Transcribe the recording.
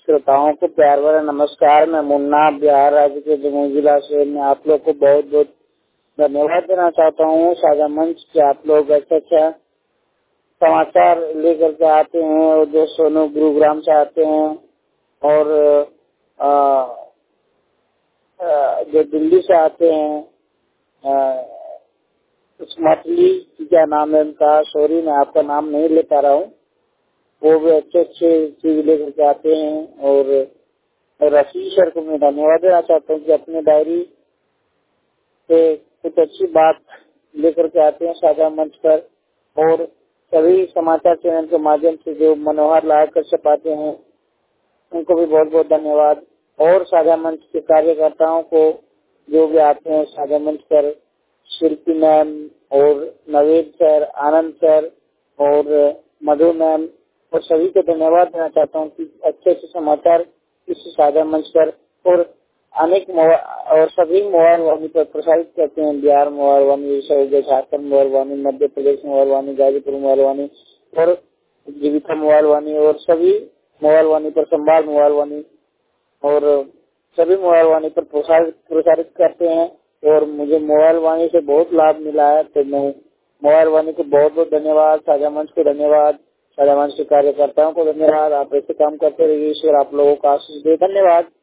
श्रोताओं को प्यार भरा नमस्कार। मैं मुन्ना, बिहार राज्य के जमुई जिला से मैं आप लोग को बहुत बहुत धन्यवाद देना चाहता हूँ। साझा मंच के आप लोग अच्छा समाचार लेकर के आते हैं और जो सोनू गुरुग्राम से आते हैं और जो दिल्ली से आते हैं, उस मछली क्या नाम है उनका, सॉरी मैं आपका नाम नहीं ले पा रहा हूँ, वो भी अच्छे चीज लेकर के आते हैं। और रशीद सर को मैं धन्यवाद देना चाहता हूँ कि अपने डायरी से कुछ अच्छी बात लेकर के आते हैं साझा मंच पर, और सभी समाचार चैनल के माध्यम से जो मनोहर लायक कर छपाते हैं उनको भी बहुत बहुत धन्यवाद। और साझा मंच के कार्यकर्ताओं को जो भी आते हैं साझा मंच पर, शिल्पी मैम और नवेद सर, आनंद सर और मधु मैम, और सभी को धन्यवाद देना चाहता हूँ कि अच्छे समाचार इस साझा मंच पर और अनेक और सभी मोबाइल वाणी पर प्रसारित करते हैं। Bihar mobile Vaani, Jharkhand mobile Vaani, Madhya Pradesh mobile Vaani, Ghazipur mobile Vaani और जीविका मोबाइल वाणी और सभी मोबाइल वाणी पर, संभाल मोबाइल वाणी और सभी मोबाइल वाणी पर प्रसारित करते हैं। और मुझे मोबाइल वाणी से बहुत लाभ मिला है, तो मैं मोबाइल वाणी को बहुत बहुत धन्यवाद, साझा मंच को धन्यवाद, साझा मंच के कार्यकर्ताओं को धन्यवाद। आप ऐसे काम करते रहिए, ईश्वर आप लोगों का आशीष दे। धन्यवाद।